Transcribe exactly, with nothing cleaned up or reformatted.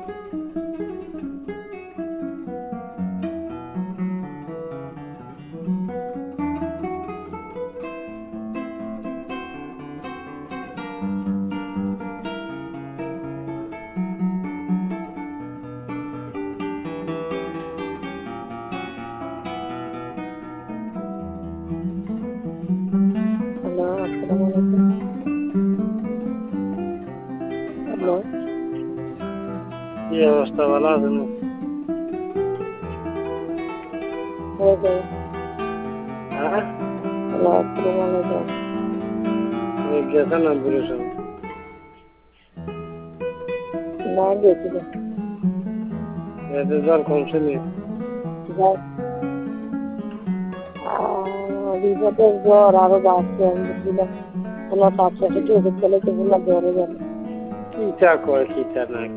Hello, আসসালামু আলাইকুম। Hello, কি অবস্থা, ভালো আছেন? হয়ে যাবে। হ্যাঁ, হ্যালো, আসসালামু আলাইকুম। ওই গেছেন না বলেছেন? না গেছিল। এতে জ্বর কমছে নি? যাই রিপোর্টের জ্বর আরো বাড়ছে। আমি বুঝলাম তোমার পাঁচ ছশো ওষুধ খেলে তো বললাম জ্বরে গেল। কিটা কয় কিটা না